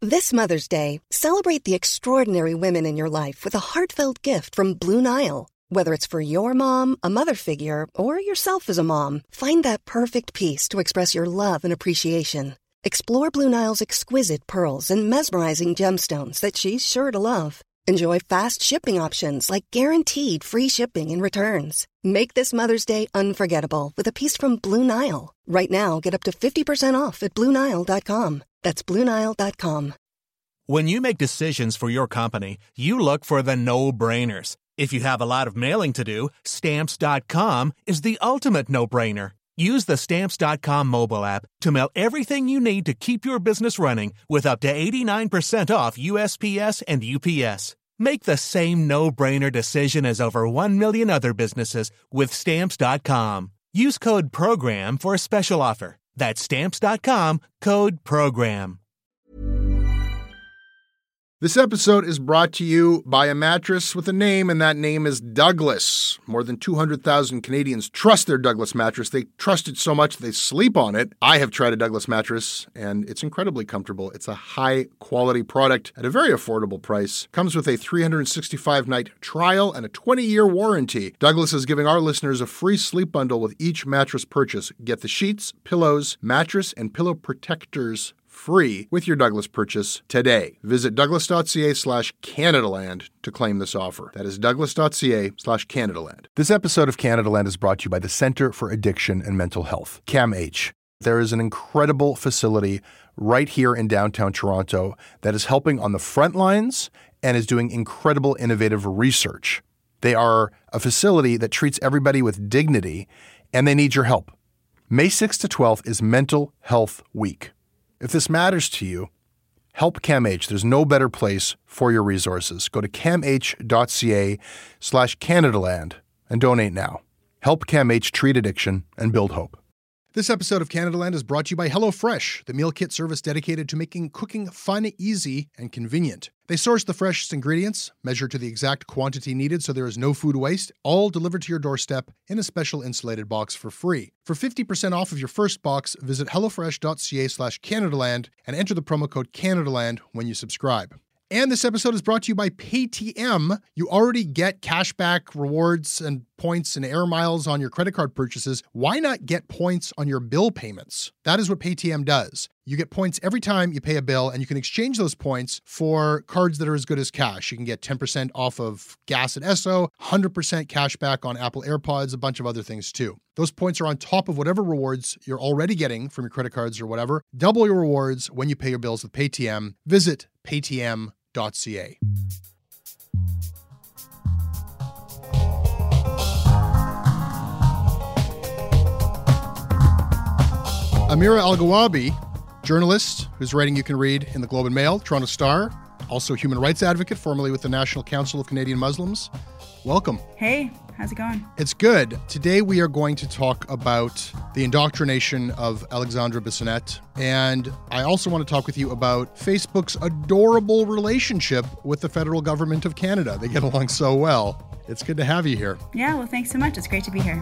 This Mother's Day, celebrate the extraordinary women in your life with a heartfelt gift from Blue Nile. Whether it's for your mom, a mother figure, or yourself as a mom, find that perfect piece to express your love and appreciation. Explore Blue Nile's exquisite pearls and mesmerizing gemstones that she's sure to love. Enjoy fast shipping options like guaranteed free shipping and returns. Make this Mother's Day unforgettable with a piece from Blue Nile. Right now, get up to 50% off at BlueNile.com. That's BlueNile.com. When you make decisions for your company, you look for the no-brainers. If you have a lot of mailing to do, Stamps.com is the ultimate no-brainer. Use the Stamps.com mobile app to mail everything you need to keep your business running with up to 89% off USPS and UPS. Make the same no-brainer decision as over 1 million other businesses with Stamps.com. Use code PROGRAM for a special offer. That's Stamps.com, code PROGRAM. This episode is brought to you by a mattress with a name, and that name is Douglas. More than 200,000 Canadians trust their Douglas mattress. They trust it so much they sleep on it. I have tried a Douglas mattress, and it's incredibly comfortable. It's a high-quality product at a very affordable price. Comes with a 365-night trial and a 20-year warranty. Douglas is giving our listeners a free sleep bundle with each mattress purchase. Get the sheets, pillows, mattress, and pillow protectors free with your Douglas purchase today. Visit douglas.ca/Canadaland to claim this offer. That is douglas.ca/Canadaland. This episode of Canadaland is brought to you by the Centre for Addiction and Mental Health, CAMH. There is an incredible facility right here in downtown Toronto that is helping on the front lines and is doing incredible innovative research. They are a facility that treats everybody with dignity, and they need your help. May 6th to 12th is Mental Health Week. If this matters to you, help CAMH. There's no better place for your resources. Go to camh.ca/Canadaland and donate now. Help CAMH treat addiction and build hope. This episode of Canadaland is brought to you by HelloFresh, the meal kit service dedicated to making cooking fun, easy, and convenient. They source the freshest ingredients, measure to the exact quantity needed so there is no food waste, all delivered to your doorstep in a special insulated box for free. For 50% off of your first box, visit hellofresh.ca/Canadaland and enter the promo code Canadaland when you subscribe. And this episode is brought to you by Paytm. You already get cashback rewards and points and air miles on your credit card purchases. Why not get points on your bill payments? That is what Paytm does. You get points every time you pay a bill, and you can exchange those points for cards that are as good as cash. You can get 10% off of gas at Esso, 100% cash back on Apple AirPods, a bunch of other things too. Those points are on top of whatever rewards you're already getting from your credit cards or whatever. Double your rewards when you pay your bills with Paytm. Visit paytm.ca. Amira Al-Gawabi, journalist whose writing you can read in the Globe and Mail, Toronto Star, also human rights advocate, formerly with the National Council of Canadian Muslims. Welcome. Hey, how's it going? It's good. Today we are going to talk about the indoctrination of Alexandra Bissonnette, and I also want to talk with you about Facebook's adorable relationship with the federal government of Canada. They get along so well. It's good to have you here. Yeah, well, thanks so much. It's great to be here.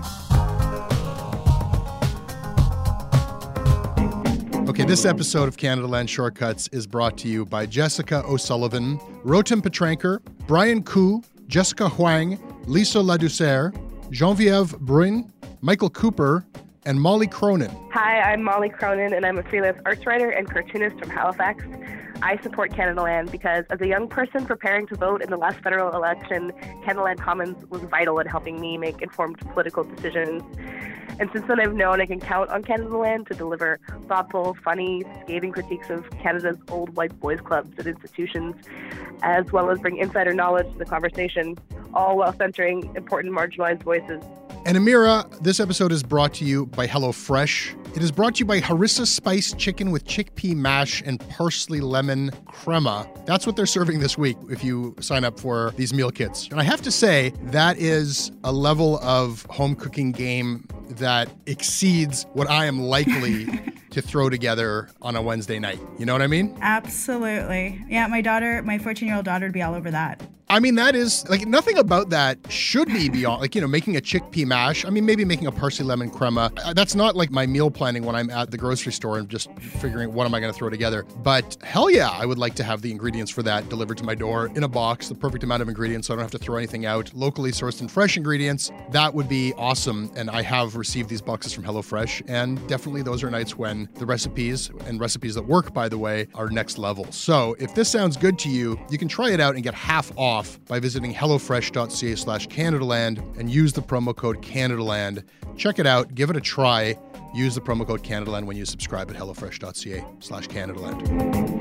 Okay, this episode of Canadaland Shortcuts is brought to you by Jessica O'Sullivan, Rotem Petranker, Brian Koo, Jessica Huang, Lisa Ladouceur, Geneviève Brun, Michael Cooper, and Molly Cronin. Hi, I'm Molly Cronin, and I'm a freelance arts writer and cartoonist from Halifax. I support Canadaland because as a young person preparing to vote in the last federal election, Canadaland Commons was vital in helping me make informed political decisions. And since then, I've known I can count on Canadaland to deliver thoughtful, funny, scathing critiques of Canada's old white boys clubs and institutions, as well as bring insider knowledge to the conversation, all while centering important marginalized voices. And Amira, this episode is brought to you by HelloFresh. It is brought to you by harissa spiced chicken with chickpea mash and parsley lemon crema. That's what they're serving this week if you sign up for these meal kits. And I have to say, that is a level of home cooking game that exceeds what I am likely to throw together on a Wednesday night. You know what I mean? Absolutely. Yeah, my 14-year-old daughter would be all over that. I mean, that is, like, nothing about that should be beyond, like, making a chickpea mash. I mean, maybe making a parsley lemon crema. That's not like my meal planning when I'm at the grocery store and just figuring what am I going to throw together. But hell yeah, I would like to have the ingredients for that delivered to my door in a box, the perfect amount of ingredients so I don't have to throw anything out. Locally sourced and fresh ingredients. That would be awesome. And I have received these boxes from HelloFresh, and definitely those are nights when the recipes, and recipes that work, by the way, are next level. So if this sounds good to you, you can try it out and get half off by visiting hellofresh.ca/CanadaLand and use the promo code CanadaLand. Check it out. Give it a try. Use the promo code CanadaLand when you subscribe at hellofresh.ca/CanadaLand.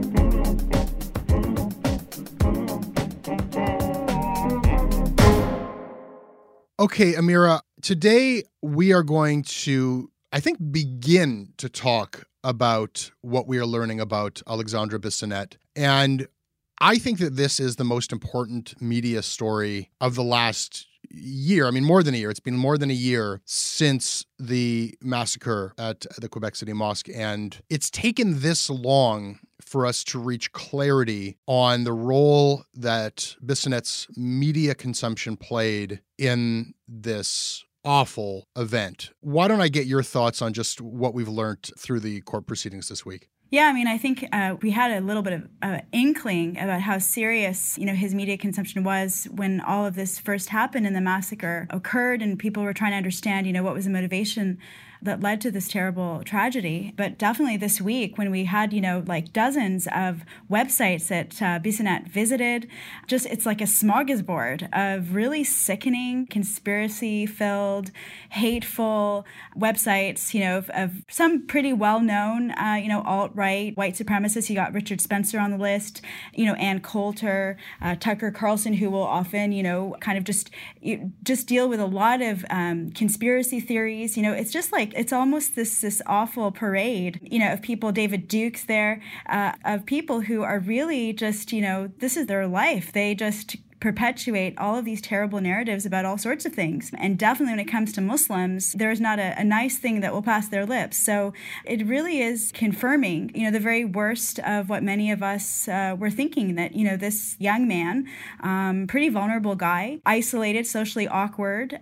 Okay, Amira, today we are going to, I think, begin to talk about what we are learning about Alexandre Bissonnette. And I think that this is the most important media story of the last year. I mean, more than a year. It's been more than a year since the massacre at the Quebec City Mosque. And it's taken this long for us to reach clarity on the role that Bissonnette's media consumption played in this awful event. Why don't I get your thoughts on just what we've learned through the court proceedings this week? Yeah, I mean, I think we had a little bit of inkling about how serious, his media consumption was when all of this first happened and the massacre occurred, and people were trying to understand, what was the motivation that led to this terrible tragedy. But definitely this week when we had, dozens of websites that Bissonnette visited, it's like a smorgasbord of really sickening, conspiracy-filled, hateful websites, of some pretty well-known, alt-right, white supremacists. You got Richard Spencer on the list, Ann Coulter, Tucker Carlson, who will often, kind of just deal with a lot of conspiracy theories. It's just like, it's almost this awful parade, of people, David Duke's there, of people who are really just, this is their life. They just perpetuate all of these terrible narratives about all sorts of things. And definitely when it comes to Muslims, there is not a nice thing that will pass their lips. So it really is confirming, the very worst of what many of us were thinking, that, this young man, pretty vulnerable guy, isolated, socially awkward,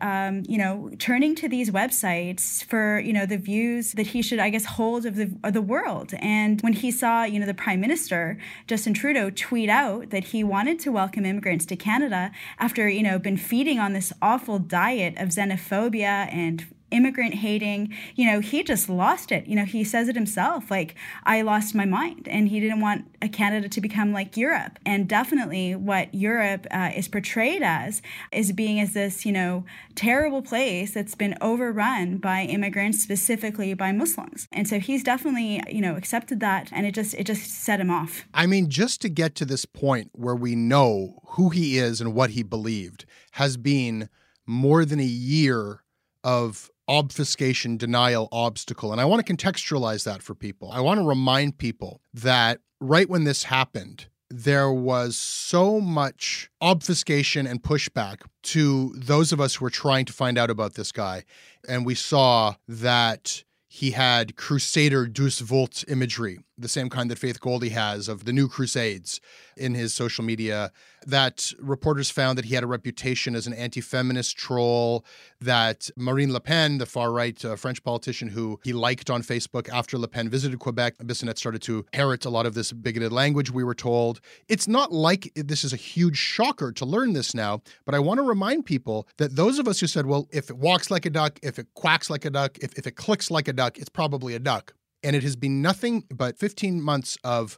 turning to these websites for, the views that he should, I guess, hold of the world. And when he saw, the Prime Minister, Justin Trudeau, tweet out that he wanted to welcome immigrants to Canada after, been feeding on this awful diet of xenophobia and immigrant hating, he just lost it. He says it himself, like, I lost my mind, and he didn't want Canada to become like Europe. And definitely what Europe is portrayed as is being as this, terrible place that's been overrun by immigrants, specifically by Muslims. And so he's definitely, accepted that, and it just set him off. I mean, just to get to this point where we know who he is and what he believed has been more than a year of obfuscation, denial, obstacle. And I want to contextualize that for people. I want to remind people that right when this happened, there was so much obfuscation and pushback to those of us who were trying to find out about this guy. And we saw that he had Crusader Deus Vult imagery, the same kind that Faith Goldy has of the new Crusades in his social media, that reporters found that he had a reputation as an anti-feminist troll, that Marine Le Pen, the far-right French politician who he liked on Facebook after Le Pen visited Quebec, Bissonnette started to parrot a lot of this bigoted language, we were told. It's not like this is a huge shocker to learn this now, but I want to remind people that those of us who said, well, if it walks like a duck, if it quacks like a duck, if it clicks like a duck, it's probably a duck. And it has been nothing but 15 months of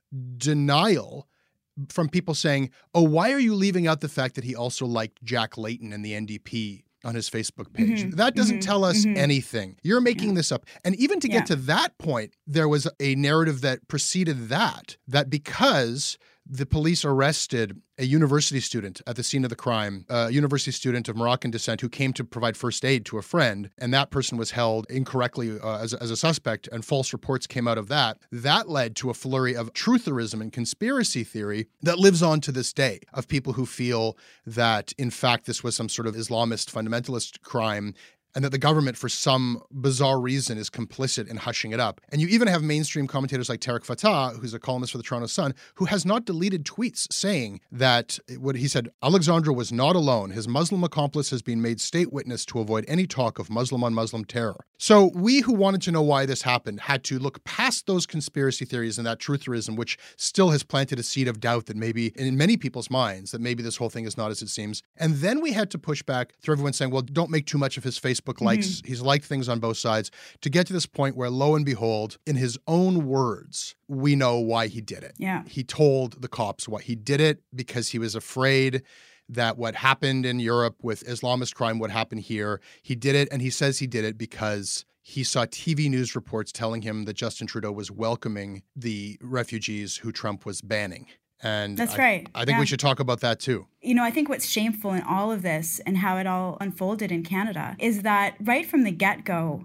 denial from people saying, oh, why are you leaving out the fact that he also liked Jack Layton and the NDP on his Facebook page? That doesn't tell us anything. You're making this up. And even to get to that point, there was a narrative that preceded that because the police arrested a university student at the scene of the crime, a university student of Moroccan descent who came to provide first aid to a friend, and that person was held incorrectly as a suspect, and false reports came out of that. That led to a flurry of trutherism and conspiracy theory that lives on to this day, of people who feel that, in fact, this was some sort of Islamist fundamentalist crime, and that the government, for some bizarre reason, is complicit in hushing it up. And you even have mainstream commentators like Tariq Fatah, who's a columnist for the Toronto Sun, who has not deleted tweets saying that what he said, Alexandra was not alone. His Muslim accomplice has been made state witness to avoid any talk of Muslim-on-Muslim terror. So we who wanted to know why this happened had to look past those conspiracy theories and that trutherism, which still has planted a seed of doubt that maybe in many people's minds that maybe this whole thing is not as it seems. And then we had to push back through everyone saying, well, don't make too much of his Facebook likes. He's liked things on both sides, to get to this point where, lo and behold, in his own words, we know why he did it. Yeah. He told the cops what he did it because he was afraid that what happened in Europe with Islamist crime would happen here. He did it, and he says he did it because he saw TV news reports telling him that Justin Trudeau was welcoming the refugees who Trump was banning. And that's right. I think we should talk about that too. You know, I think what's shameful in all of this and how it all unfolded in Canada is that right from the get-go,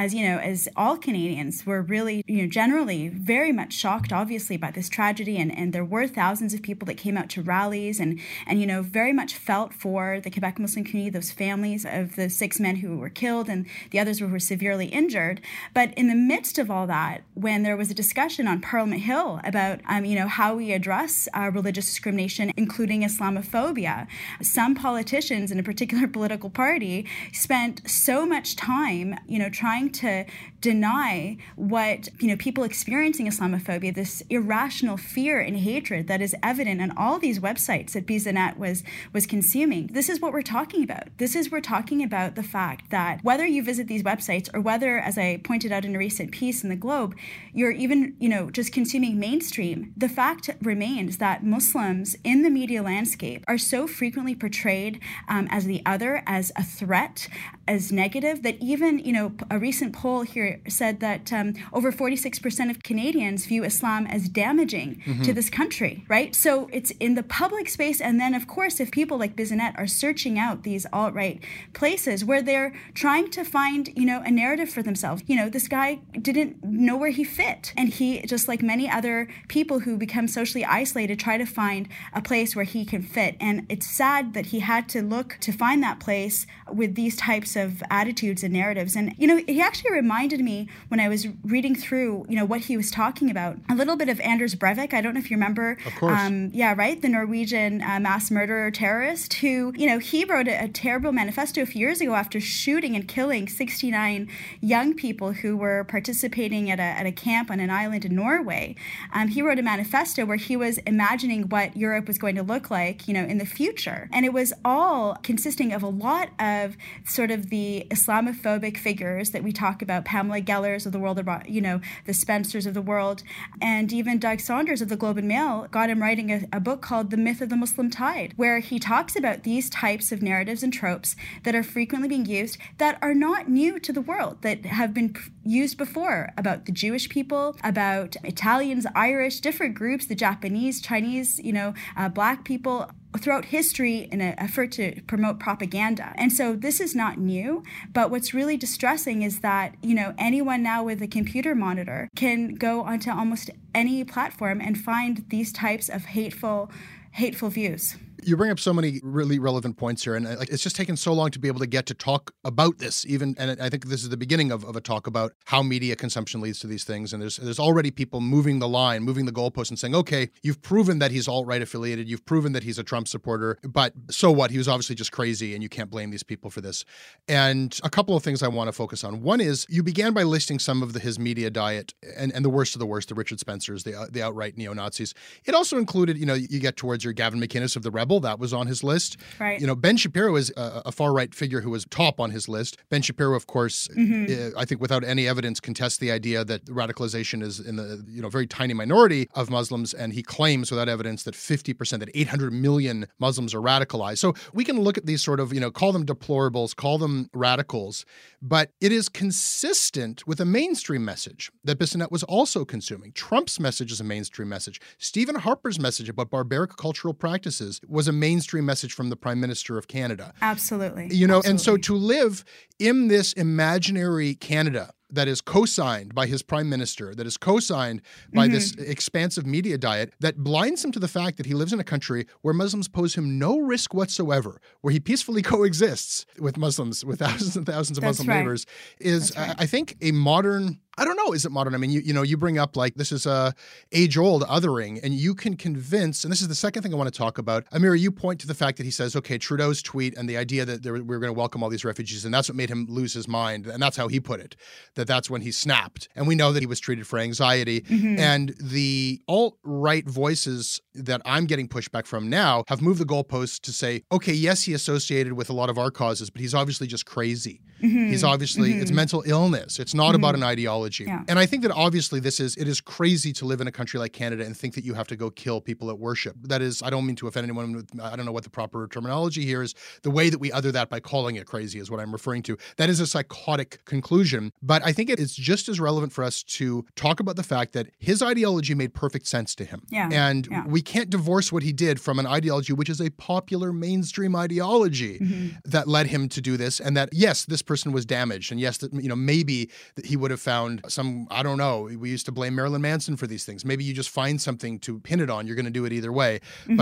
as all Canadians were really, generally very much shocked, obviously, by this tragedy. And there were thousands of people that came out to rallies and very much felt for the Quebec Muslim community, those families of the 6 men who were killed and the others who were severely injured. But in the midst of all that, when there was a discussion on Parliament Hill about, how we address religious discrimination, including Islamophobia, some politicians in a particular political party spent so much time, trying to deny what, people experiencing Islamophobia, this irrational fear and hatred that is evident on all these websites that Bissonnette was consuming. This is what we're talking about. We're talking about the fact that whether you visit these websites or whether, as I pointed out in a recent piece in the Globe, you're even, just consuming mainstream, the fact remains that Muslims in the media landscape are so frequently portrayed as the other, as a threat, as negative, that even, a recent poll here said that over 46% of Canadians view Islam as damaging to this country, right? So it's in the public space. And then, of course, if people like Bissonnette are searching out these alt-right places where they're trying to find, a narrative for themselves, this guy didn't know where he fit. And he, just like many other people who become socially isolated, try to find a place where he can fit. And it's sad that he had to look to find that place with these types of attitudes and narratives. And, he actually reminded me when I was reading through, what he was talking about, a little bit of Anders Breivik. I don't know if you remember. Of course. The Norwegian mass murderer terrorist who, he wrote a terrible manifesto a few years ago after shooting and killing 69 young people who were participating at a camp on an island in Norway. He wrote a manifesto where he was imagining what Europe was going to look like, in the future. And it was all consisting of a lot of sort of the Islamophobic figures that we talk about, Pamela Gellers of the world, the Spencers of the world, and even Doug Saunders of the Globe and Mail got him writing a book called The Myth of the Muslim Tide, where he talks about these types of narratives and tropes that are frequently being used that are not new to the world, that have been used before about the Jewish people, about Italians, Irish, different groups, the Japanese, Chinese, Black people, throughout history in an effort to promote propaganda. And so this is not new, but what's really distressing is that, anyone now with a computer monitor can go onto almost any platform and find these types of hateful views. You bring up so many really relevant points here, and it's just taken so long to be able to get to talk about this even, and I think this is the beginning of a talk about how media consumption leads to these things, and there's already people moving the line, moving the goalpost and saying, okay, you've proven that he's alt-right affiliated, you've proven that he's a Trump supporter, but so what? He was obviously just crazy, and you can't blame these people for this. And a couple of things I want to focus on. One is, you began by listing some of his media diet, and the worst of the worst, the Richard Spencers, the outright neo-Nazis. It also included, you get towards your Gavin McInnes of the Rebel, that was on his list. Right. Ben Shapiro is a far-right figure who was top on his list. Ben Shapiro, of course, I think without any evidence, contests the idea that radicalization is in the very tiny minority of Muslims, and he claims without evidence that 50%, that 800 million Muslims are radicalized. So we can look at these sort of, call them deplorables, call them radicals, but it is consistent with a mainstream message that Bissonnette was also consuming. Trump's message is a mainstream message. Stephen Harper's message about barbaric cultural practices was a mainstream message from the Prime Minister of Canada. Absolutely. And so to live in this imaginary Canada that is co-signed by his prime minister, that is co-signed by this expansive media diet that blinds him to the fact that he lives in a country where Muslims pose him no risk whatsoever, where he peacefully coexists with Muslims, with thousands and thousands of Muslim neighbors, is, I think, a modern... I don't know. Is it modern? I mean, you bring up like this is a age-old othering, and you can convince, and this is the second thing I want to talk about. Amira, you point to the fact that he says, okay, Trudeau's tweet and the idea that we were going to welcome all these refugees, and that's what made him lose his mind, and that's how he put it, that's when he snapped. And we know that he was treated for anxiety. And the alt-right voices that I'm getting pushback from now have moved the goalposts to say, okay, yes, he associated with a lot of our causes, but he's obviously just crazy. He's obviously, it's mental illness. It's not about an ideology. Yeah. And I think that obviously it is crazy to live in a country like Canada and think that you have to go kill people at worship. That is, I don't mean to offend anyone. I don't know what the proper terminology here is. The way that we other that by calling it crazy is what I'm referring to. That is a psychotic conclusion. But I think it is just as relevant for us to talk about the fact that his ideology made perfect sense to him. Yeah. And we can't divorce what he did from an ideology which is a popular mainstream ideology that led him to do this. And that, yes, this person was damaged. And yes, that, maybe that he would have found some, I don't know, we used to blame Marilyn Manson for these things. Maybe you just find something to pin it on. You're going to do it either way.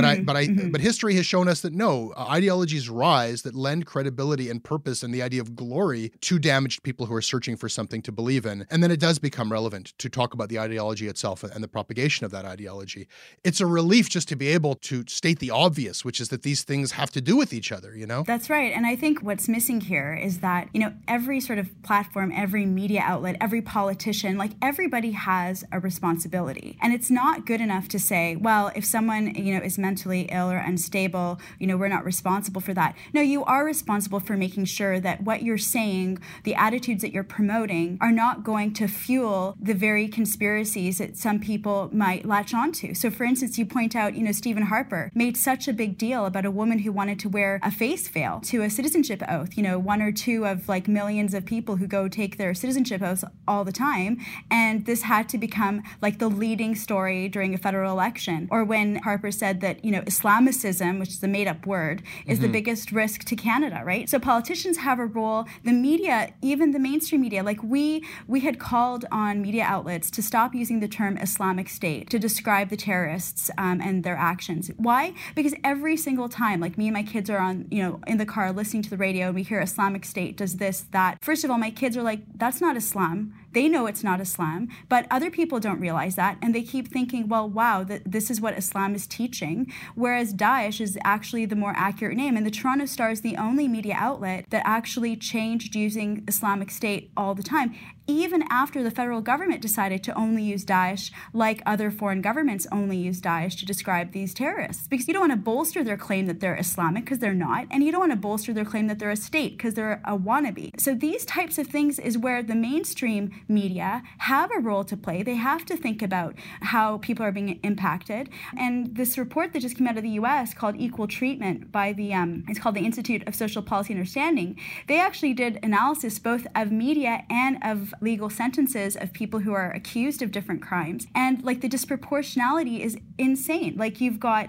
But history has shown us that no, ideologies rise that lend credibility and purpose and the idea of glory to damaged people who are searching for something to believe in. And then it does become relevant to talk about the ideology itself and the propagation of that ideology. It's a relief just to be able to state the obvious, which is that these things have to do with each other, That's right. And I think what's missing here is that, every sort of platform, every media outlet, every politician, like everybody has a responsibility. And it's not good enough to say, well, if someone, is mentally ill or unstable, we're not responsible for that. No, you are responsible for making sure that what you're saying, the attitudes that you're promoting are not going to fuel the very conspiracies that some people might latch onto. So for instance, you point out, Stephen Harper made such a big deal about a woman who wanted to wear a face veil to a citizenship oath, one or two of like millions of people who go take their citizenship oaths all the time. And this had to become like the leading story during a federal election. Or when Harper said that, Islamicism, which is a made-up word, is the biggest risk to Canada, right? So politicians have a role. The media, even the mainstream media, like we had called on media outlets to stop using the term Islamic State to describe the terrorists and their actions. Why? Because every single time, like me and my kids are on, in the car listening to the radio and we hear Islamic State does this, that. First of all, my kids are like, that's not Islam. They know it's not Islam, but other people don't realize that, and they keep thinking, well, wow, this is what Islam is teaching, whereas Daesh is actually the more accurate name. And the Toronto Star is the only media outlet that actually changed using Islamic State all the time, even after the federal government decided to only use Daesh like other foreign governments only use Daesh to describe these terrorists. Because you don't want to bolster their claim that they're Islamic, because they're not, and you don't want to bolster their claim that they're a state, because they're a wannabe. So these types of things is where the mainstream media have a role to play. They have to think about how people are being impacted. And this report that just came out of the U.S. called Equal Treatment by it's called the Institute of Social Policy Understanding. They actually did analysis both of media and of legal sentences of people who are accused of different crimes. And like the disproportionality is insane. Like you've got,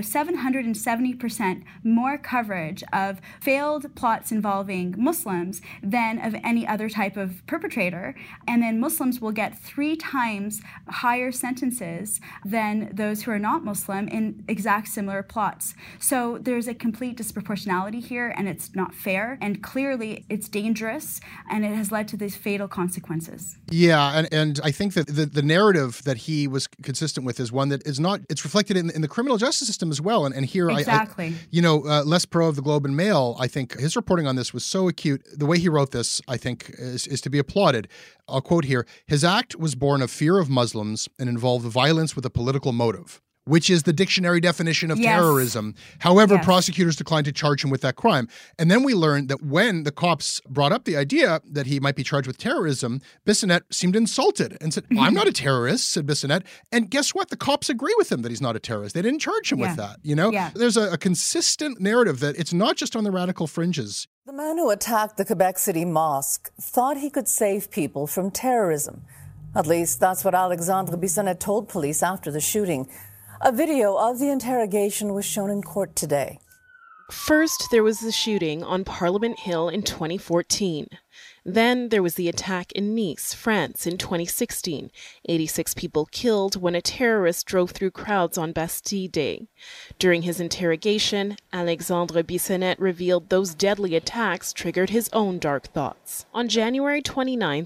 770% more coverage of failed plots involving Muslims than of any other type of perpetrator. And then Muslims will get 3 times higher sentences than those who are not Muslim in exact similar plots. So there's a complete disproportionality here, and it's not fair. And clearly it's dangerous, and it has led to these fatal consequences. Yeah, and I think that the narrative that he was consistent with is one that is not, it's reflected in the criminal justice system as well. And here, exactly. Les Perot of the Globe and Mail, I think his reporting on this was so acute. The way he wrote this, I think, is to be applauded. I'll quote here, "His act was born of fear of Muslims and involved violence with a political motive, which is the dictionary definition of terrorism. However, prosecutors declined to charge him with that crime." And then we learned that when the cops brought up the idea that he might be charged with terrorism, Bissonnette seemed insulted and said, "I'm not a terrorist," said Bissonnette. And guess what? The cops agree with him that he's not a terrorist. They didn't charge him with that. There's a consistent narrative that it's not just on the radical fringes. The man who attacked the Quebec City mosque thought he could save people from terrorism. At least that's what Alexandre Bissonnette told police after the shooting. A video of the interrogation was shown in court today. First, there was the shooting on Parliament Hill in 2014. Then there was the attack in Nice, France in 2016. 86 people killed when a terrorist drove through crowds on Bastille Day. During his interrogation, Alexandre Bissonnette revealed those deadly attacks triggered his own dark thoughts. On January 29,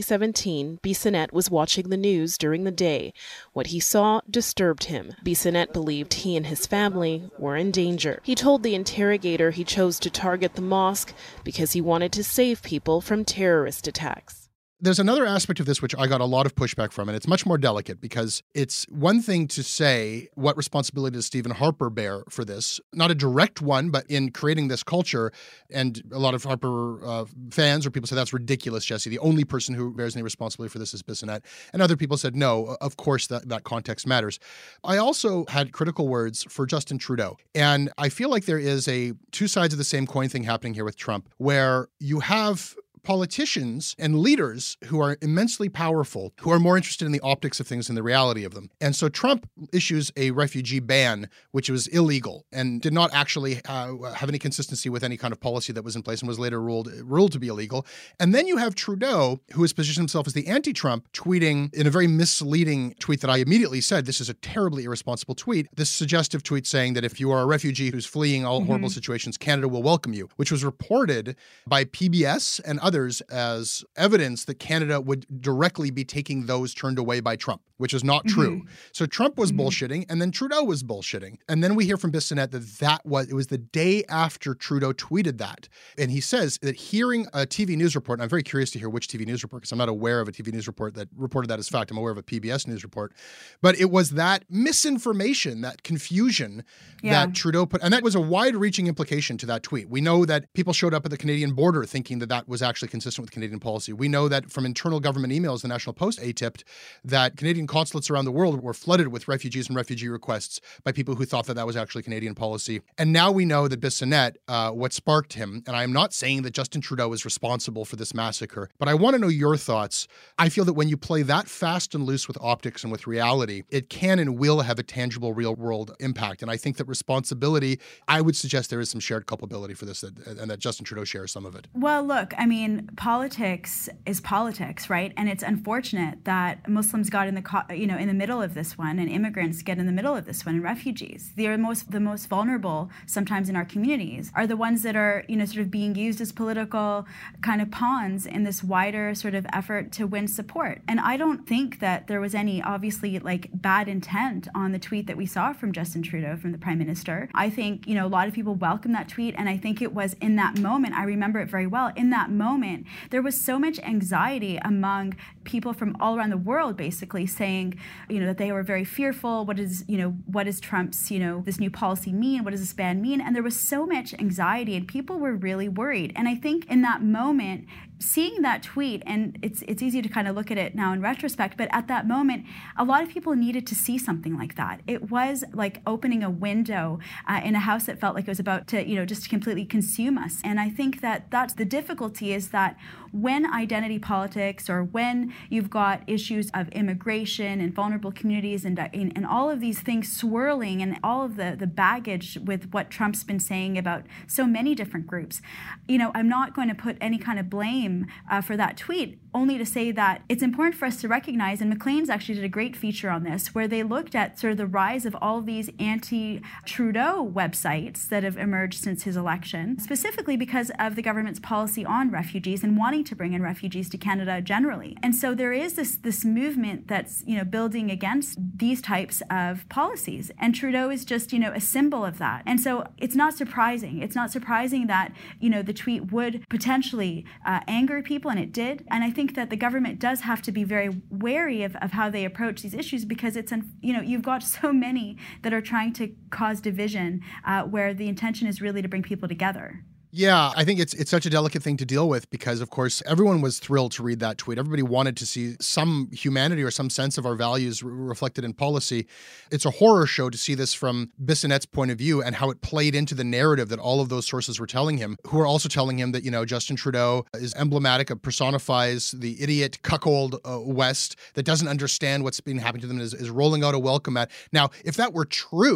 2017, Bissonnette was watching the news during the day. What he saw disturbed him. Bissonnette believed he and his family were in danger. He told the interrogator he chose to target the mosque because he wanted to save people from terrorist attacks. There's another aspect of this which I got a lot of pushback from, and it's much more delicate because it's one thing to say what responsibility does Stephen Harper bear for this, not a direct one, but in creating this culture. And a lot of Harper fans or people say that's ridiculous, Jesse. The only person who bears any responsibility for this is Bissonnette. And other people said, no, of course that context matters. I also had critical words for Justin Trudeau. And I feel like there is a two sides of the same coin thing happening here with Trump, where you have politicians and leaders who are immensely powerful, who are more interested in the optics of things than the reality of them. And so Trump issues a refugee ban, which was illegal and did not actually have any consistency with any kind of policy that was in place and was later ruled to be illegal. And then you have Trudeau, who has positioned himself as the anti-Trump, tweeting in a very misleading tweet that I immediately said, this is a terribly irresponsible tweet, this suggestive tweet saying that if you are a refugee who's fleeing all horrible situations, Canada will welcome you, which was reported by PBS and others as evidence that Canada would directly be taking those turned away by Trump, which is not true. So Trump was bullshitting, and then Trudeau was bullshitting. And then we hear from Bissonnette it was the day after Trudeau tweeted that. And he says that hearing a TV news report, and I'm very curious to hear which TV news report, because I'm not aware of a TV news report that reported that as fact. I'm aware of a PBS news report. But it was that misinformation, that confusion that Trudeau put, and that was a wide-reaching implication to that tweet. We know that people showed up at the Canadian border thinking that was actually consistent with Canadian policy. We know that from internal government emails, the National Post tipped that Canadian consulates around the world were flooded with refugees and refugee requests by people who thought that was actually Canadian policy. And now we know that Bissonnette, what sparked him, and I am not saying that Justin Trudeau is responsible for this massacre, but I want to know your thoughts. I feel that when you play that fast and loose with optics and with reality, it can and will have a tangible real-world impact. And I think that responsibility, I would suggest there is some shared culpability for this, and that Justin Trudeau shares some of it. Well, look, I mean, politics is politics, right? And it's unfortunate that Muslims got in the middle of this one, and immigrants get in the middle of this one, and refugees. The most vulnerable sometimes in our communities are the ones that are, sort of being used as political kind of pawns in this wider sort of effort to win support. And I don't think that there was any obviously bad intent on the tweet that we saw from Justin Trudeau, from the Prime Minister. I think, a lot of people welcomed that tweet, and I think it was in that moment, I remember it very well, in that moment, there was so much anxiety among people from all around the world, basically saying, that they were very fearful. What is Trump's, this new policy mean? What does this ban mean? And there was so much anxiety, and people were really worried. And I think in that moment, seeing that tweet, and it's easy to kind of look at it now in retrospect, but at that moment, a lot of people needed to see something like that. It was like opening a window in a house that felt like it was about to, just completely consume us. And I think that that's the difficulty, is that when identity politics, or when you've got issues of immigration and vulnerable communities and all of these things swirling, and all of the baggage with what Trump's been saying about so many different groups, I'm not going to put any kind of blame for that tweet, only to say that it's important for us to recognize, and Maclean's actually did a great feature on this, where they looked at sort of the rise of all of these anti-Trudeau websites that have emerged since his election, specifically because of the government's policy on refugees and wanting to bring in refugees to Canada generally. And so there is this movement that's, building against these types of policies. And Trudeau is just, a symbol of that. And so it's not surprising. It's not surprising that, the tweet would potentially anger people, and it did. And I think that the government does have to be very wary of how they approach these issues, because it's, you've got so many that are trying to cause division where the intention is really to bring people together. Yeah, I think it's such a delicate thing to deal with, because, of course, everyone was thrilled to read that tweet. Everybody wanted to see some humanity or some sense of our values reflected in policy. It's a horror show to see this from Bissonnette's point of view, and how it played into the narrative that all of those sources were telling him, who are also telling him that, Justin Trudeau is emblematic of, personifies the idiot cuckold West that doesn't understand what's been happening to them, and is rolling out a welcome mat. Now, if that were true,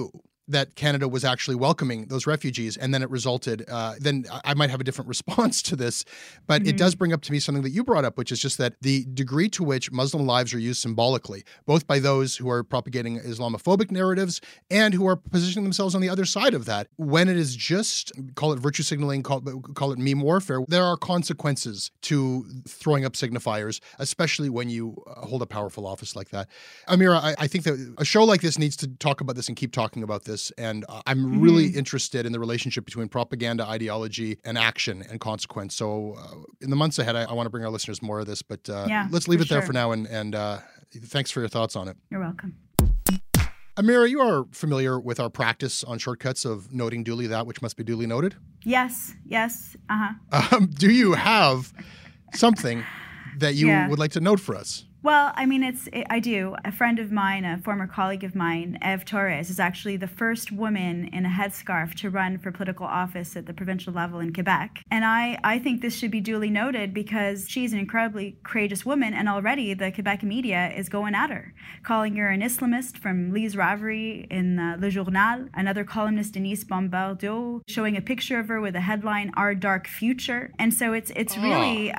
that Canada was actually welcoming those refugees, and then it resulted, then I might have a different response to this. But it does bring up to me something that you brought up, which is just that the degree to which Muslim lives are used symbolically, both by those who are propagating Islamophobic narratives and who are positioning themselves on the other side of that. When it is just, call it virtue signaling, call it meme warfare, there are consequences to throwing up signifiers, especially when you hold a powerful office like that. Amira, I think that a show like this needs to talk about this and keep talking about this. And I'm really interested in the relationship between propaganda, ideology, and action and consequence. So in the months ahead, I want to bring our listeners more of this. But let's leave it there for now. And thanks for your thoughts on it. You're welcome. Amira, you are familiar with our practice on Shortcuts of noting duly that which must be duly noted? Yes. Do you have something that you would like to note for us? Well, I mean, I do. A friend of mine, a former colleague of mine, Eve Torres, is actually the first woman in a headscarf to run for political office at the provincial level in Quebec. And I think this should be duly noted because she's an incredibly courageous woman, and already the Quebec media is going at her, calling her an Islamist from Lise Ravary in Le Journal, another columnist, Denise Bombardeau, showing a picture of her with a headline, Our Dark Future. And so it's really...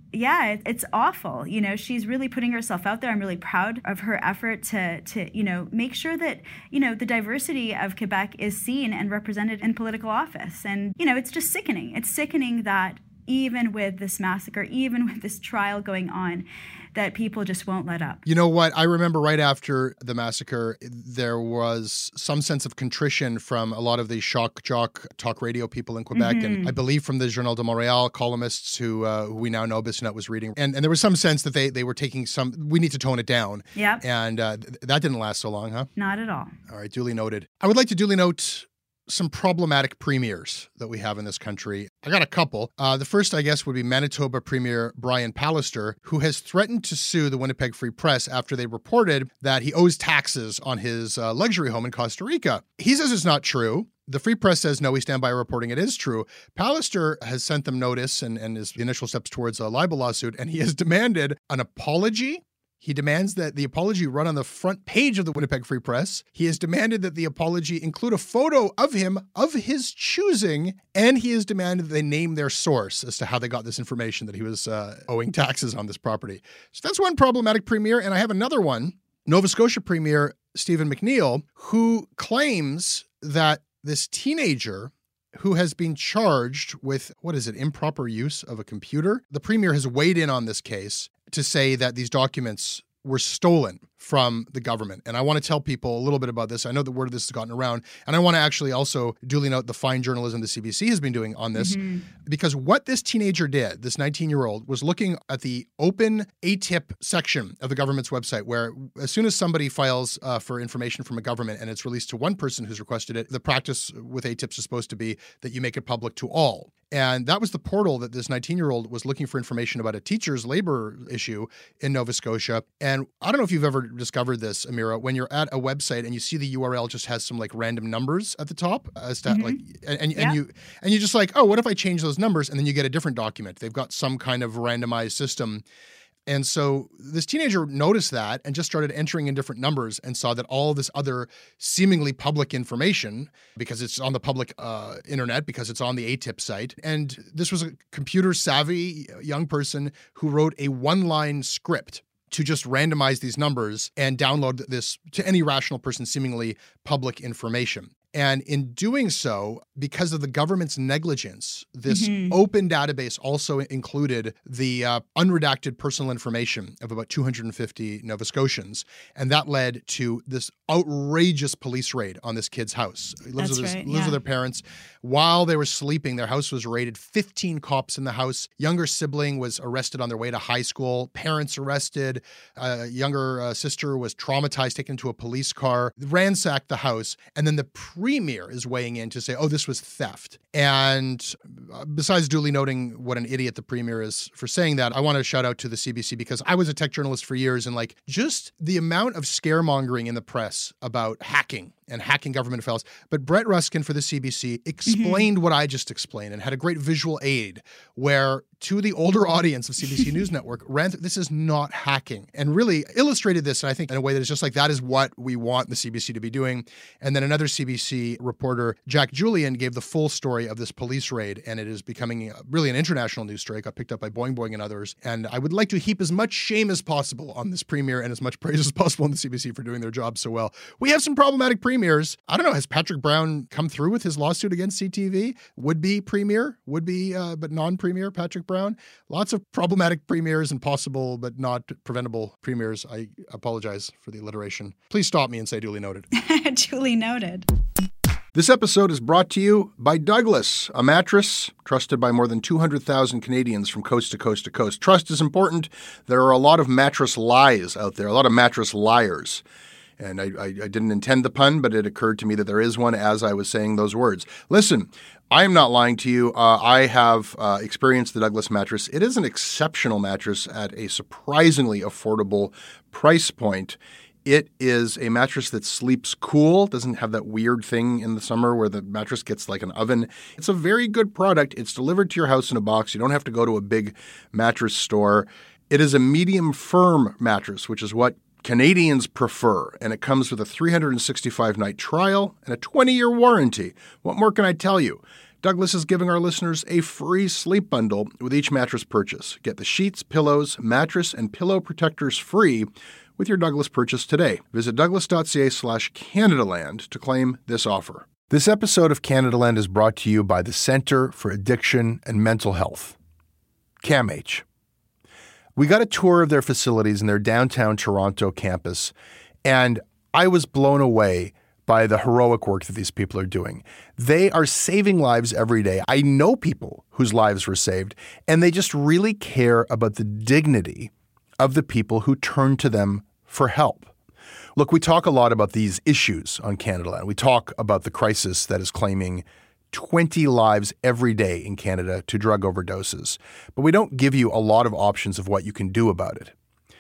it's awful. You know, she's really putting herself out there. I'm really proud of her effort to make sure that, the diversity of Quebec is seen and represented in political office. And, it's just sickening. It's sickening that even with this massacre, even with this trial going on, that people just won't let up. You know what? I remember right after the massacre, there was some sense of contrition from a lot of the shock jock talk radio people in Quebec, and I believe from the Journal de Montréal columnists who we now know Bissonnette was reading. And there was some sense that they were taking we need to tone it down. Yeah. And that didn't last so long, huh? Not at all. All right, duly noted. I would like to duly note some problematic premiers that we have in this country. I got a couple. The first, I guess, would be Manitoba Premier Brian Pallister, who has threatened to sue the Winnipeg Free Press after they reported that he owes taxes on his luxury home in Costa Rica. He says it's not true. The Free Press says, no, we stand by reporting it is true. Pallister has sent them notice and is the initial steps towards a libel lawsuit, and he has demanded an apology. He demands that the apology run on the front page of the Winnipeg Free Press. He has demanded that the apology include a photo of him of his choosing, and he has demanded that they name their source as to how they got this information that he was owing taxes on this property. So that's one problematic premier, and I have another one. Nova Scotia Premier Stephen McNeil, who claims that this teenager who has been charged with, improper use of a computer. The premier has weighed in on this case to say that these documents were stolen from the government. And I want to tell people a little bit about this. I know the word of this has gotten around. And I want to actually also duly note the fine journalism the CBC has been doing on this. Because what this teenager did, this 19-year-old, was looking at the open ATIP section of the government's website, where as soon as somebody files for information from a government and it's released to one person who's requested it, the practice with ATIPs is supposed to be that you make it public to all. And that was the portal that this 19-year-old was looking for information about a teacher's labor issue in Nova Scotia. And I don't know if you've ever discovered this, Amira, when you're at a website and you see the URL just has some like random numbers at the top, and you just like, oh, what if I change those numbers? And then you get a different document. They've got some kind of randomized system. And so this teenager noticed that and just started entering in different numbers and saw that all this other seemingly public information, because it's on the public internet, because it's on the ATIP site. And this was a computer savvy young person who wrote a one-line script to just randomize these numbers and download this to any rational person, seemingly public information. And in doing so, because of the government's negligence, this open database also included the unredacted personal information of about 250 Nova Scotians. And that led to this outrageous police raid on this kid's house. He lives with their parents. While they were sleeping, their house was raided. 15 cops in the house. Younger sibling was arrested on their way to high school. Parents arrested. Younger sister was traumatized, taken to a police car, ransacked the house. And then the premier is weighing in to say, oh, this was theft. And besides duly noting what an idiot the premier is for saying that, I want to shout out to the CBC because I was a tech journalist for years, and like just the amount of scaremongering in the press about hacking and hacking government files. But Brett Ruskin for the CBC explained what I just explained and had a great visual aid where to the older audience of CBC News Network, this is not hacking, and really illustrated this, and I think in a way that is just like, that is what we want the CBC to be doing. And then another CBC CBC reporter Jack Julian gave the full story of this police raid, and it is becoming really an international news story. It got picked up by Boing Boing and others. And I would like to heap as much shame as possible on this premier and as much praise as possible on the CBC for doing their job so well. We have some problematic premiers. I don't know, has Patrick Brown come through with his lawsuit against CTV? Would-be premier, but non-premier Patrick Brown. Lots of problematic premiers and possible but not preventable premiers. I apologize for the alliteration. Please stop me and say duly noted. Duly noted. This episode is brought to you by Douglas, a mattress trusted by more than 200,000 Canadians from coast to coast to coast. Trust is important. There are a lot of mattress lies out there, a lot of mattress liars. And I didn't intend the pun, but it occurred to me that there is one as I was saying those words. Listen, I am not lying to you. I have experienced the Douglas mattress. It is an exceptional mattress at a surprisingly affordable price point. It is a mattress that sleeps cool, doesn't have that weird thing in the summer where the mattress gets like an oven. It's a very good product. It's delivered to your house in a box. You don't have to go to a big mattress store. It is a medium firm mattress, which is what Canadians prefer, and it comes with a 365-night trial and a 20-year warranty. What more can I tell you? Douglas is giving our listeners a free sleep bundle with each mattress purchase. Get the sheets, pillows, mattress, and pillow protectors free with your Douglas purchase today. Visit douglas.ca/Canadaland to claim this offer. This episode of Canadaland is brought to you by the Centre for Addiction and Mental Health, CAMH. We got a tour of their facilities in their downtown Toronto campus, and I was blown away by the heroic work that these people are doing. They are saving lives every day. I know people whose lives were saved, and they just really care about the dignity of the people who turn to them for help. Look, we talk a lot about these issues on Canadaland. We talk about the crisis that is claiming 20 lives every day in Canada to drug overdoses. But we don't give you a lot of options of what you can do about it.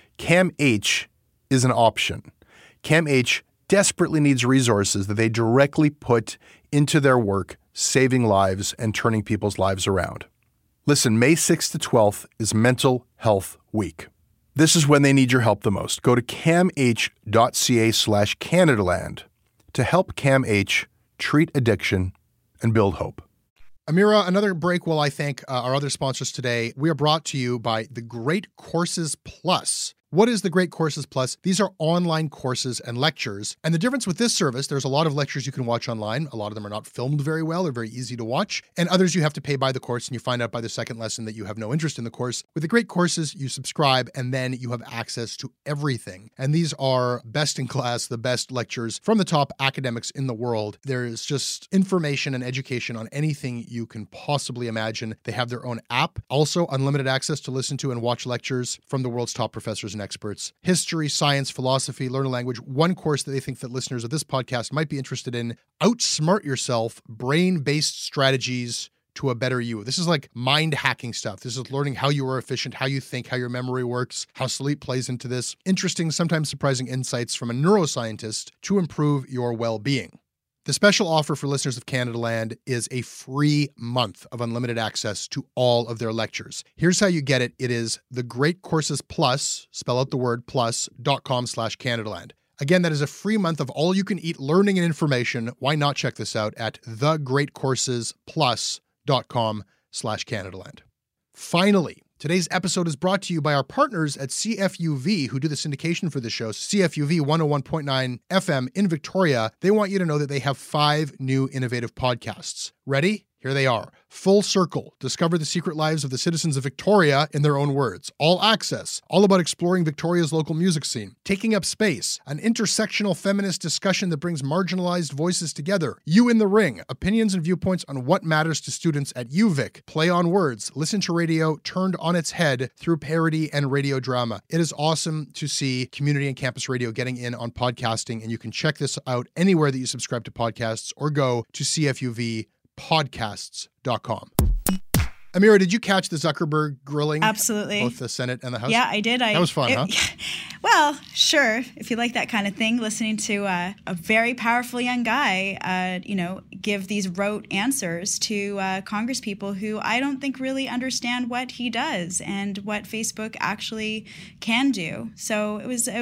CAMH is an option. CAMH desperately needs resources that they directly put into their work, saving lives and turning people's lives around. Listen, May 6th to 12th is Mental Health Week. This is when they need your help the most. Go to camh.ca/Canadaland to help CAMH treat addiction and build hope. Amira, another break while I thank our other sponsors today. We are brought to you by the Great Courses Plus. What is the Great Courses Plus? These are online courses and lectures. And the difference with this service, there's a lot of lectures you can watch online. A lot of them are not filmed very well or very easy to watch. And others you have to pay by the course, and you find out by the second lesson that you have no interest in the course. With the Great Courses, you subscribe and then you have access to everything. And these are best in class, the best lectures from the top academics in the world. There's just information and education on anything you can possibly imagine. They have their own app, also unlimited access to listen to and watch lectures from the world's top professors and experts. History, science, philosophy, learn a language. One course that they think that listeners of this podcast might be interested in, Outsmart Yourself, Brain-Based Strategies to a Better You. This is like mind hacking stuff. This is learning how you are efficient, how you think, how your memory works, how sleep plays into this. Interesting, sometimes surprising insights from a neuroscientist to improve your well-being. The special offer for listeners of Canadaland is a free month of unlimited access to all of their lectures. Here's how you get it. It is the Great Courses Plus, spell out the word plus.com/Canadaland. Again, that is a free month of all you can eat learning and information. Why not check this out at thegreatcoursesplus.com/Canadaland. Finally, today's episode is brought to you by our partners at CFUV, who do the syndication for the show. CFUV 101.9 FM in Victoria. They want you to know that they have 5 new innovative podcasts. Ready? Here they are. Full Circle. Discover the secret lives of the citizens of Victoria in their own words. All Access. All about exploring Victoria's local music scene. Taking Up Space. An intersectional feminist discussion that brings marginalized voices together. You in the Ring. Opinions and viewpoints on what matters to students at UVic. Play on Words. Listen to radio turned on its head through parody and radio drama. It is awesome to see community and campus radio getting in on podcasting, and you can check this out anywhere that you subscribe to podcasts or go to CFUVpodcasts.com. Amira, did you catch the Zuckerberg grilling? Absolutely. Both the Senate and the House? Yeah, I did. That was fun, huh? Well, sure. If you like that kind of thing, listening to a very powerful young guy, give these rote answers to Congress people who I don't think really understand what he does and what Facebook actually can do. So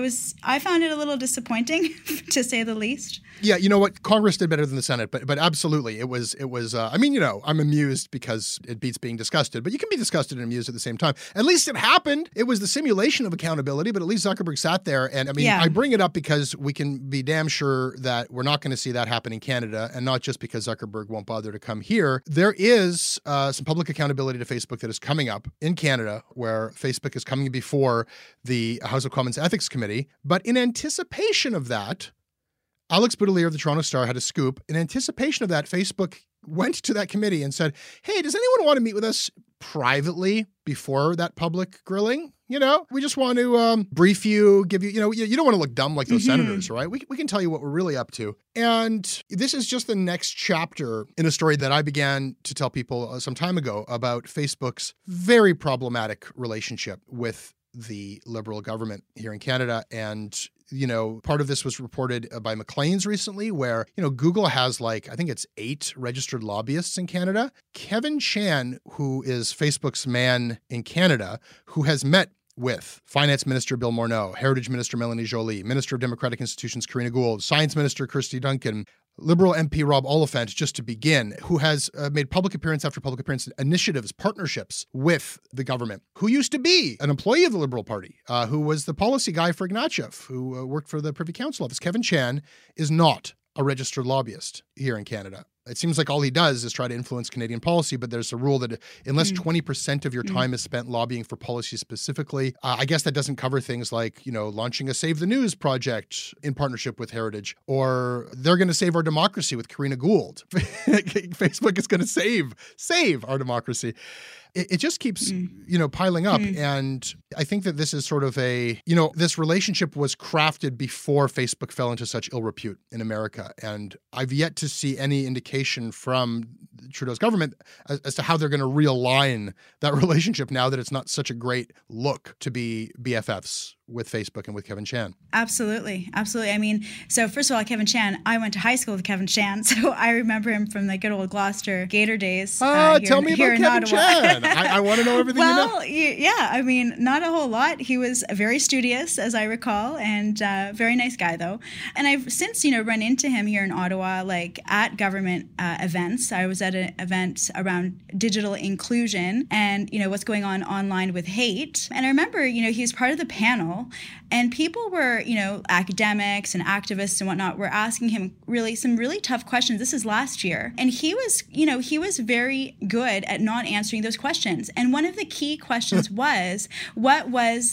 I found it a little disappointing, to say the least. Yeah, you know what? Congress did better than the Senate, but absolutely, it was. I mean, I'm amused because it beats being disgusted, but you can be disgusted and amused at the same time. At least it happened. It was the simulation of accountability, but at least Zuckerberg sat there. And I mean, I bring it up because we can be damn sure that we're not going to see that happen in Canada, and not just because Zuckerberg won't bother to come here. There is some public accountability to Facebook that is coming up in Canada, where Facebook is coming before the House of Commons Ethics Committee. But in anticipation of that, Alex Boudelier of the Toronto Star had a scoop. In anticipation of that, Facebook went to that committee and said, hey, does anyone want to meet with us privately before that public grilling? We just want to brief you, give you, you don't want to look dumb like those senators, right? We can tell you what we're really up to. And this is just the next chapter in a story that I began to tell people some time ago about Facebook's very problematic relationship with the Liberal government here in Canada. And part of this was reported by Maclean's recently, where, Google has I think it's 8 registered lobbyists in Canada. Kevin Chan, who is Facebook's man in Canada, who has met with Finance Minister Bill Morneau, Heritage Minister Melanie Joly, Minister of Democratic Institutions Karina Gould, Science Minister Kirsty Duncan, Liberal MP Rob Oliphant, just to begin, who has made public appearance after public appearance initiatives, partnerships with the government, who used to be an employee of the Liberal Party, who was the policy guy for Ignatieff, who worked for the Privy Council office. Kevin Chan is not a registered lobbyist here in Canada. It seems like all he does is try to influence Canadian policy, but there's a rule that unless 20% of your time is spent lobbying for policy specifically, I guess that doesn't cover things like, launching a Save the News project in partnership with Heritage, or they're going to save our democracy with Karina Gould. Facebook is going to save our democracy. It just keeps, piling up. And I think that this is sort of this relationship was crafted before Facebook fell into such ill repute in America. And I've yet to see any indication from Trudeau's government as to how they're going to realign that relationship now that it's not such a great look to be BFFs with Facebook and with Kevin Chan. Absolutely. I mean, so first of all, Kevin Chan, I went to high school with Kevin Chan, so I remember him from the good old Gloucester Gator days. Tell me about Kevin Chan. I want to know everything you know. Well, yeah, I mean, not a whole lot. He was very studious, as I recall, and very nice guy, though. And I've since, run into him here in Ottawa, at government events. I was at an event around digital inclusion and, what's going on online with hate. And I remember, he was part of the panel. And people were, academics and activists and whatnot were asking him some really tough questions. This is last year. And he was very good at not answering those questions. And one of the key questions was, what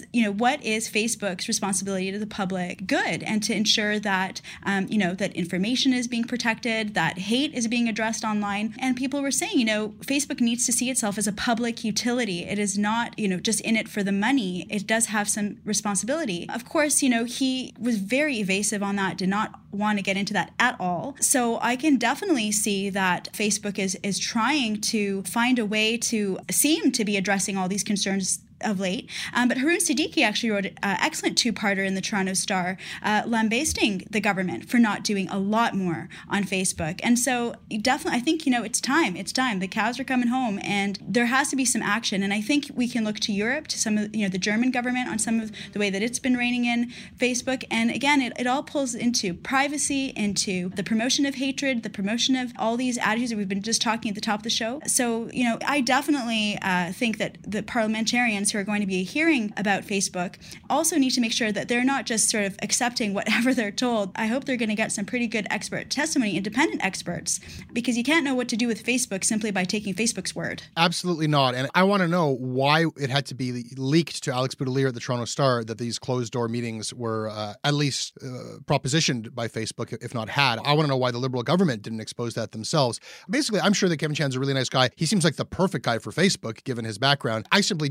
is Facebook's responsibility to the public good and to ensure that, that information is being protected, that hate is being addressed online. And people were saying, Facebook needs to see itself as a public utility. It is not, just in it for the money. It does have some responsibility. Of course, he was very evasive on that, did not want to get into that at all. So I can definitely see that Facebook is trying to find a way to seem to be addressing all these concerns of late. But Haroon Siddiqui actually wrote an excellent two-parter in the Toronto Star lambasting the government for not doing a lot more on Facebook. And so definitely, I think, it's time. It's time. The cows are coming home and there has to be some action. And I think we can look to Europe, to some of, the German government on some of the way that it's been reining in Facebook. And again, it all pulls into privacy, into the promotion of hatred, the promotion of all these attitudes that we've been just talking at the top of the show. So, I definitely think that the parliamentarians who are going to be hearing about Facebook also need to make sure that they're not just sort of accepting whatever they're told. I hope they're going to get some pretty good expert testimony, independent experts, because you can't know what to do with Facebook simply by taking Facebook's word. Absolutely not. And I want to know why it had to be leaked to Alex Boudelier at the Toronto Star that these closed-door meetings were at least propositioned by Facebook, if not had. I want to know why the Liberal government didn't expose that themselves. Basically, I'm sure that Kevin Chan's a really nice guy. He seems like the perfect guy for Facebook, given his background. I simply don't feel like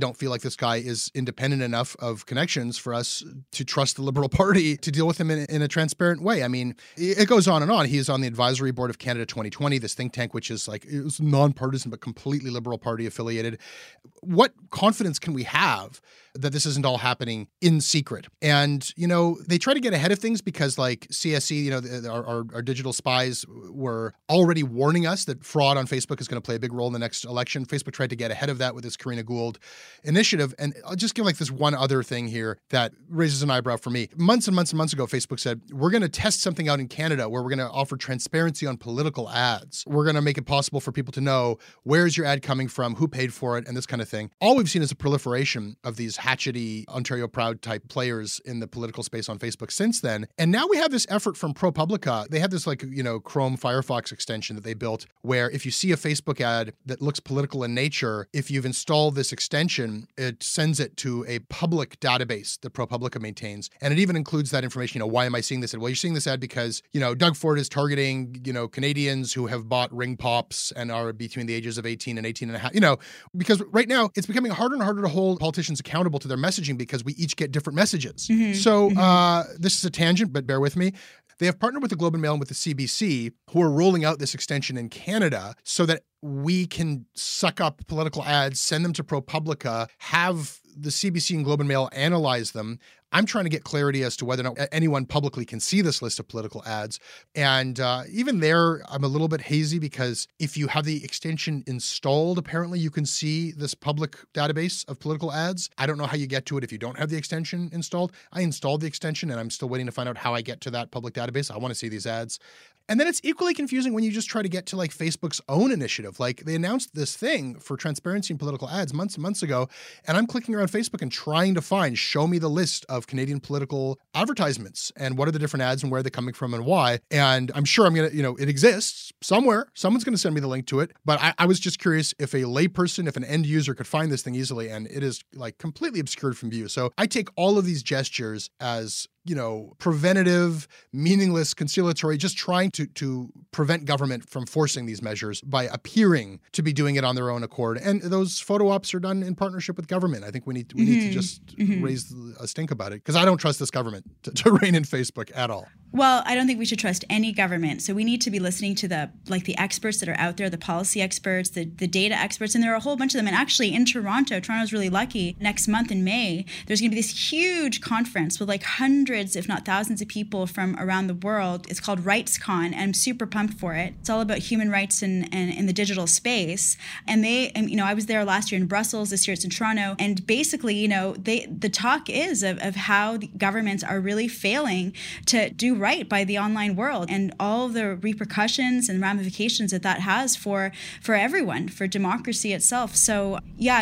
this guy is independent enough of connections for us to trust the Liberal Party to deal with him in a transparent way. I mean, it goes on and on. He is on the advisory board of Canada 2020, this think tank, which is like, it was nonpartisan but completely Liberal Party affiliated. What confidence can we have that this isn't all happening in secret? And, they try to get ahead of things because like CSE, our digital spies were already warning us that fraud on Facebook is going to play a big role in the next election. Facebook tried to get ahead of that with this Karina Gould initiative. And I'll just give like this one other thing here that raises an eyebrow for me. Months and months and months ago, Facebook said, we're going to test something out in Canada where we're going to offer transparency on political ads. We're going to make it possible for people to know where's your ad coming from, who paid for it, and this kind of thing. All we've seen is a proliferation of these hatchety Ontario Proud type players in the political space on Facebook since then. And now we have this effort from ProPublica. They have this Chrome Firefox extension that they built where if you see a Facebook ad that looks political in nature, if you've installed this extension, it sends it to a public database that ProPublica maintains. And it even includes that information. Why am I seeing this ad? Well, you're seeing this ad because, Doug Ford is targeting, Canadians who have bought ring pops and are between the ages of 18 and 18 and a half, because right now it's becoming harder and harder to hold politicians accountable to their messaging because we each get different messages. Mm-hmm. So this is a tangent, but bear with me. They have partnered with the Globe and Mail and with the CBC, who are rolling out this extension in Canada so that we can suck up political ads, send them to ProPublica, have the CBC and Globe and Mail analyze them. I'm trying to get clarity as to whether or not anyone publicly can see this list of political ads. And even there, I'm a little bit hazy because if you have the extension installed, apparently you can see this public database of political ads. I don't know how you get to it if you don't have the extension installed. I installed the extension and I'm still waiting to find out how I get to that public database. I want to see these ads. And then it's equally confusing when you just try to get to like Facebook's own initiative. Like they announced this thing for transparency in political ads months and months ago, and I'm clicking around Facebook and trying to show me the list of Canadian political advertisements and what are the different ads and where they're coming from and why. And I'm sure I'm going to, it exists somewhere. Someone's going to send me the link to it. But I was just curious if a layperson, if an end user could find this thing easily, and it is like completely obscured from view. So I take all of these gestures as preventative, meaningless, conciliatory, just trying to prevent government from forcing these measures by appearing to be doing it on their own accord. And those photo ops are done in partnership with government. I think we need to just raise a stink about it because I don't trust this government to rein in Facebook at all. Well, I don't think we should trust any government. So we need to be listening to the experts that are out there, the policy experts, the data experts, and there are a whole bunch of them. And actually in Toronto's really lucky. Next month in May, there's going to be this huge conference with like hundreds, if not thousands of people from around the world. It's called RightsCon, and I'm super pumped for it. It's all about human rights in the digital space. And I was there last year in Brussels, this year it's in Toronto. And basically, the talk is of how the governments are really failing to do right by the online world and all the repercussions and ramifications that has for everyone, for democracy itself. So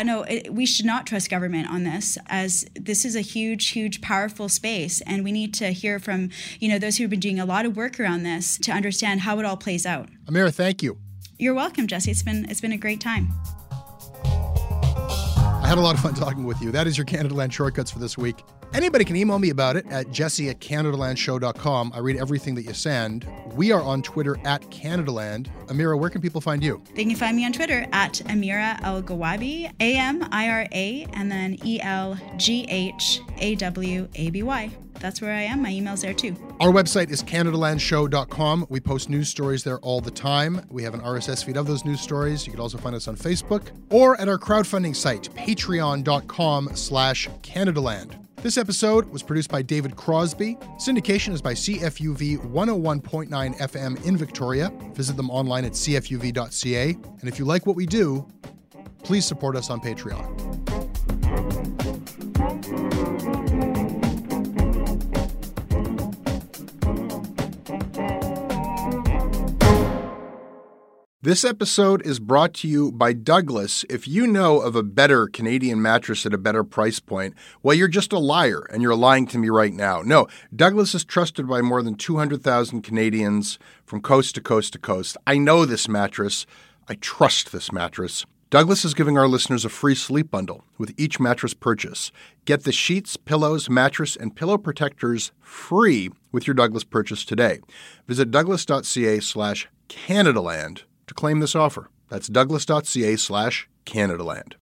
we should not trust government on this, as this is a huge, huge, powerful space. And we need to hear from, those who've been doing a lot of work around this to understand how it all plays out. Amira, thank you. You're welcome, Jesse. It's been a great time. I had a lot of fun talking with you. That is your Canadaland Shortcuts for this week. Anybody can email me about it at jesse@CanadaLandShow.com. I read everything that you send. We are on Twitter at CanadaLand. Amira, where can people find you? They can find me on Twitter at Amira Elghawaby, AMIRA, and then ELGHAWABY. That's where I am. My email's there too. Our website is CanadaLandShow.com. We post news stories there all the time. We have an RSS feed of those news stories. You can also find us on Facebook or at our crowdfunding site, patreon.com/CanadaLand. This episode was produced by David Crosby. Syndication is by CFUV 101.9 FM in Victoria. Visit them online at cfuv.ca. And if you like what we do, please support us on Patreon. This episode is brought to you by Douglas. If you know of a better Canadian mattress at a better price point, well, you're just a liar, and you're lying to me right now. No, Douglas is trusted by more than 200,000 Canadians from coast to coast to coast. I know this mattress. I trust this mattress. Douglas is giving our listeners a free sleep bundle with each mattress purchase. Get the sheets, pillows, mattress, and pillow protectors free with your Douglas purchase today. Visit douglas.ca/CanadaLand to claim this offer. That's douglas.ca/CanadaLand.